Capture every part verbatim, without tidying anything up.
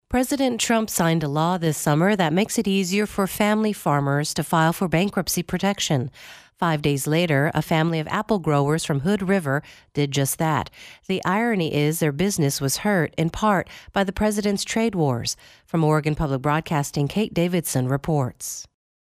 President Trump signed a law this summer that makes it easier for family farmers to file for bankruptcy protection. Five days later, a family of apple growers from Hood River did just that. The irony is their business was hurt, in part, by the president's trade wars. From Oregon Public Broadcasting, Kate Davidson reports.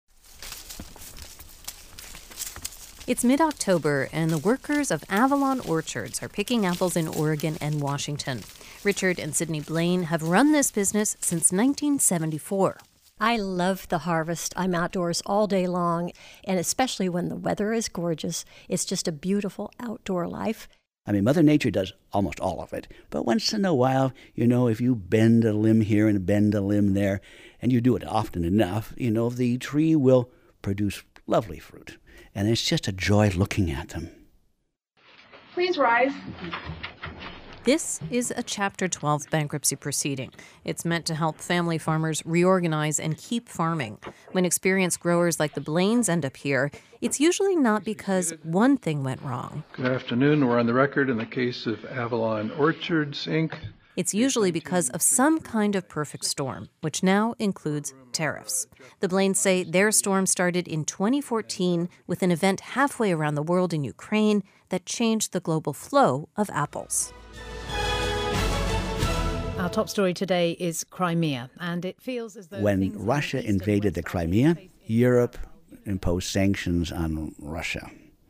It's mid-October, and the workers of Avalon Orchards are picking apples in Oregon and Washington. Richard and Sydney Blaine have run this business since nineteen seventy-four. I love the harvest. I'm outdoors all day long, and especially when the weather is gorgeous. It's just a beautiful outdoor life. I mean, Mother Nature does almost all of it. But once in a while, you know, if you bend a limb here and bend a limb there, and you do it often enough, you know, the tree will produce lovely fruit. And it's just a joy looking at them. Please rise. This is a Chapter twelve bankruptcy proceeding. It's meant to help family farmers reorganize and keep farming. When experienced growers like the Blaines end up here, it's usually not because one thing went wrong. Good afternoon. We're on the record in the case of Avalon Orchards, Incorporated. It's usually because of some kind of perfect storm, which now includes tariffs. The Blaines say their storm started in twenty fourteen with an event halfway around the world in Ukraine that changed the global flow of apples. Our top story today is Crimea, and it feels as though... When Russia invaded the Crimea, Europe imposed sanctions on Russia.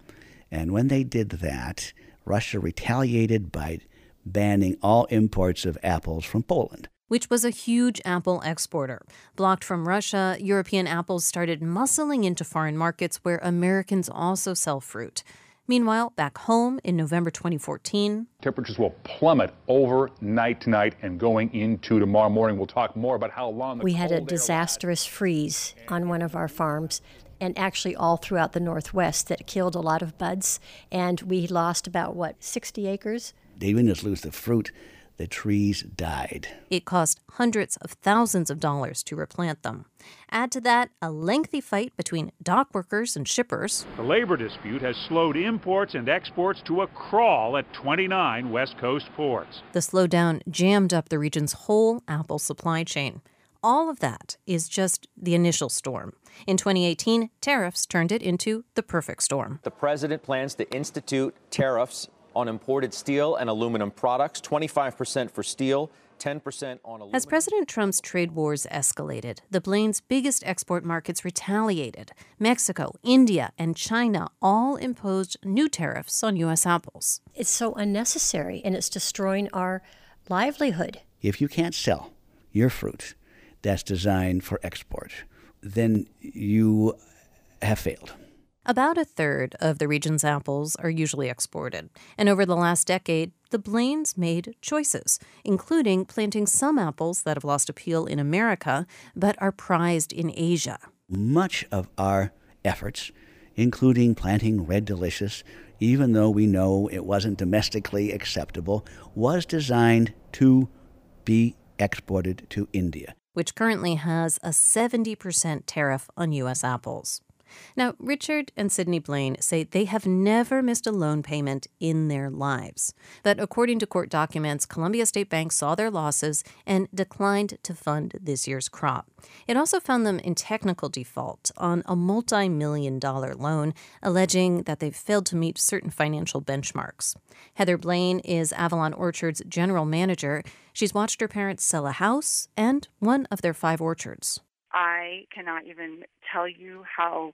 And when they did that, Russia retaliated by banning all imports of apples from Poland, which was a huge apple exporter. Blocked from Russia, European apples started muscling into foreign markets where Americans also sell fruit. Meanwhile, back home in November twenty fourteen... temperatures will plummet overnight tonight and going into tomorrow morning. We'll talk more about how long the We had a cold air disastrous freeze on one of our farms, and actually all throughout the Northwest, that killed a lot of buds, and we lost about, what, sixty acres? They didn't just lose the fruit, the trees died. It cost hundreds of thousands of dollars to replant them. Add to that a lengthy fight between dock workers and shippers. The labor dispute has slowed imports and exports to a crawl at twenty-nine West Coast ports. The slowdown jammed up the region's whole apple supply chain. All of that is just the initial storm. In twenty eighteen, tariffs turned it into the perfect storm. The president plans to institute tariffs on imported steel and aluminum products, twenty-five percent for steel, ten percent on aluminum. As President Trump's trade wars escalated, the Blaines' biggest export markets retaliated. Mexico, India, and China all imposed new tariffs on U S apples. It's so unnecessary, and it's destroying our livelihood. If you can't sell your fruit that's designed for export, then you have failed. About a third of the region's apples are usually exported. And over the last decade, the Blaines made choices, including planting some apples that have lost appeal in America but are prized in Asia. Much of our efforts, including planting Red Delicious, even though we know it wasn't domestically acceptable, was designed to be exported to India, which currently has a seventy percent tariff on U S apples. Now, Richard and Sydney Blaine say they have never missed a loan payment in their lives. But according to court documents, Columbia State Bank saw their losses and declined to fund this year's crop. It also found them in technical default on a multi-million dollar loan, alleging that they've failed to meet certain financial benchmarks. Heather Blaine is Avalon Orchard's general manager. She's watched her parents sell a house and one of their five orchards. I cannot even tell you how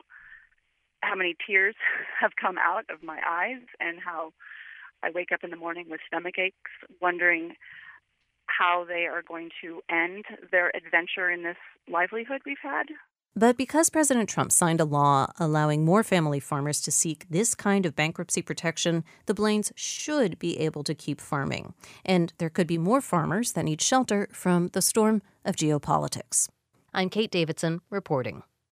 how many tears have come out of my eyes and how I wake up in the morning with stomach aches, wondering how they are going to end their adventure in this livelihood we've had. But because President Trump signed a law allowing more family farmers to seek this kind of bankruptcy protection, the Blaines should be able to keep farming. And there could be more farmers that need shelter from the storm of geopolitics. I'm Kate Davidson reporting.